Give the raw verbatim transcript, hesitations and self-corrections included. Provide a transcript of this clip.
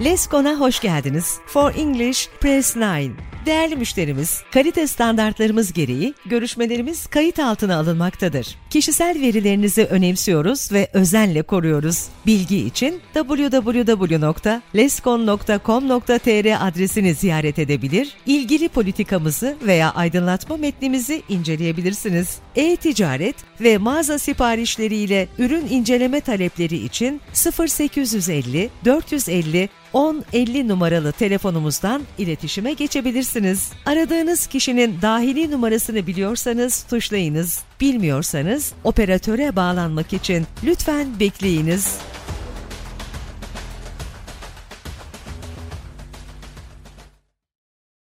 Lescon'a hoş geldiniz. For English, press nine. Değerli müşterimiz, kalite standartlarımız gereği görüşmelerimiz kayıt altına alınmaktadır. Kişisel verilerinizi önemsiyoruz ve özenle koruyoruz. Bilgi için double-u double-u double-u nokta lescon nokta com nokta tr adresini ziyaret edebilir, ilgili politikamızı veya aydınlatma metnimizi inceleyebilirsiniz. E-ticaret ve mağaza siparişleriyle ürün inceleme talepleri için sıfır sekiz yüz elli dört yüz elli on elli numaralı telefonumuzdan iletişime geçebilirsiniz. Aradığınız kişinin dahili numarasını biliyorsanız tuşlayınız. Bilmiyorsanız operatöre bağlanmak için lütfen bekleyiniz.